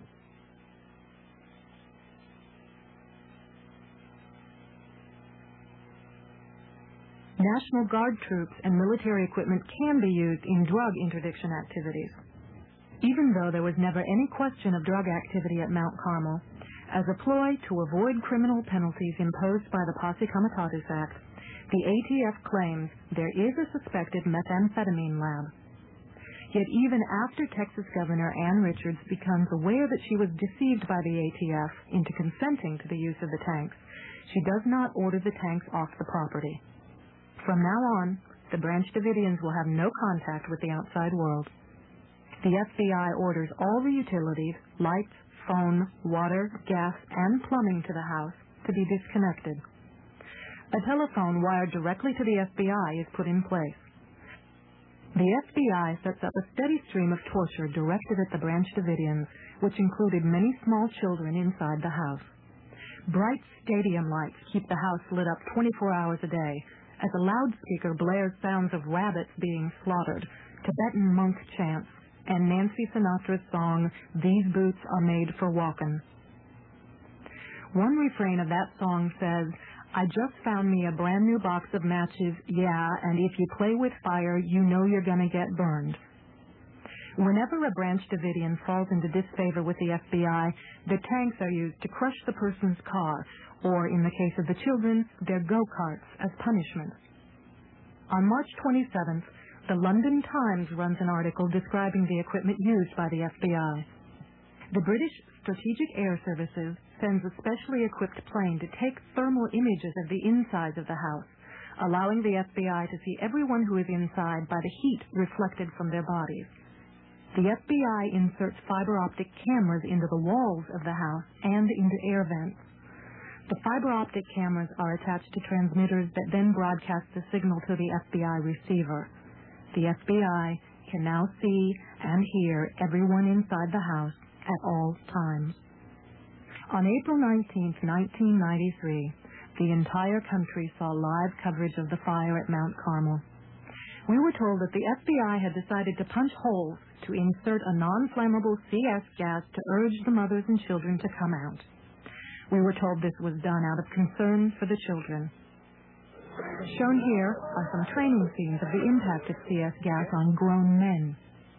National Guard troops and military equipment can be used in drug interdiction activities. Even though there was never any question of drug activity at Mount Carmel, as a ploy to avoid criminal penalties imposed by the Posse Comitatus Act, the A T F claims there is a suspected methamphetamine lab. Yet even after Texas Governor Ann Richards becomes aware that she was deceived by the A T F into consenting to the use of the tanks, she does not order the tanks off the property. From now on, the Branch Davidians will have no contact with the outside world. The F B I orders all the utilities, lights, phone, water, gas, and plumbing to the house to be disconnected. A telephone wired directly to the F B I is put in place. The F B I sets up a steady stream of torture directed at the Branch Davidians, which included many small children inside the house. Bright stadium lights keep the house lit up twenty-four hours a day, as a loudspeaker blares sounds of rabbits being slaughtered, Tibetan monk chants, and Nancy Sinatra's song, These Boots Are Made for Walkin'. One refrain of that song says, I just found me a brand new box of matches, yeah, and if you play with fire, you know you're going to get burned. Whenever a Branch Davidian falls into disfavor with the F B I, the tanks are used to crush the person's car, or, in the case of the children, their go-karts as punishment. On March twenty-seventh, the London Times runs an article describing the equipment used by the F B I. The British Strategic Air Services sends a specially equipped plane to take thermal images of the insides of the house, allowing the F B I to see everyone who is inside by the heat reflected from their bodies. The F B I inserts fiber optic cameras into the walls of the house and into air vents. The fiber optic cameras are attached to transmitters that then broadcast the signal to the F B I receiver. The F B I can now see and hear everyone inside the house at all times. On April nineteenth, nineteen ninety-three, the entire country saw live coverage of the fire at Mount Carmel. We were told that the F B I had decided to punch holes to insert a non-flammable C S gas to urge the mothers and children to come out. We were told this was done out of concern for the children. Shown here are some training scenes of the impact of C S gas on grown men.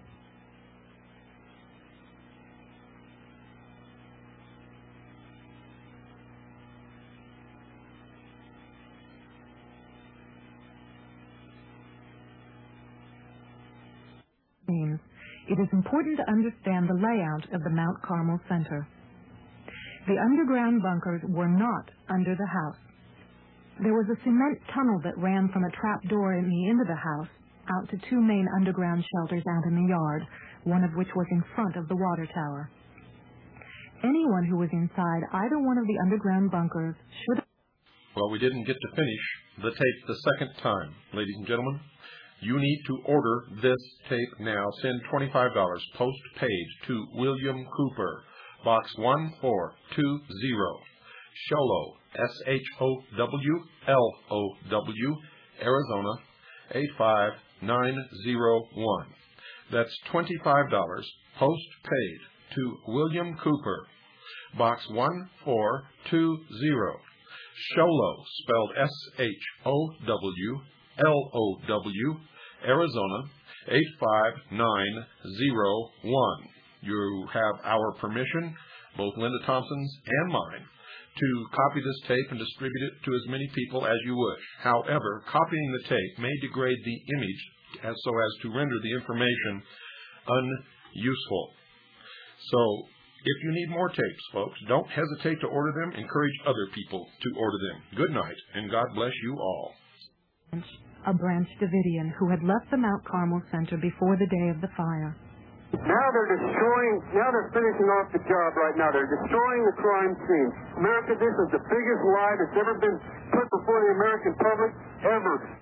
It is important to understand the layout of the Mount Carmel Center. The underground bunkers were not under the house. There was a cement tunnel that ran from a trap door in the end of the house out to two main underground shelters out in the yard, one of which was in front of the water tower. Anyone who was inside either one of the underground bunkers should... Well, we didn't get to finish the tape the second time, ladies and gentlemen. You need to order this tape now. Send twenty-five dollars post-paid to William Cooper, Box one four two zero, Sholo, S H O W L O W, Arizona, eight five nine zero one. That's twenty-five dollars post-paid to William Cooper, Box one four two zero, Sholo, spelled S H O W L O W, Arizona, eight five nine zero one. You have our permission, both Linda Thompson's and mine, to copy this tape and distribute it to as many people as you wish. However, copying the tape may degrade the image as so as to render the information unuseful. So, if you need more tapes, folks, don't hesitate to order them. Encourage other people to order them. Good night, and God bless you all. A Branch Davidian who had left the Mount Carmel Center before the day of the fire. Now they're destroying, now they're finishing off the job right now. They're destroying the crime scene. America, this is the biggest lie that's ever been put before the American public ever.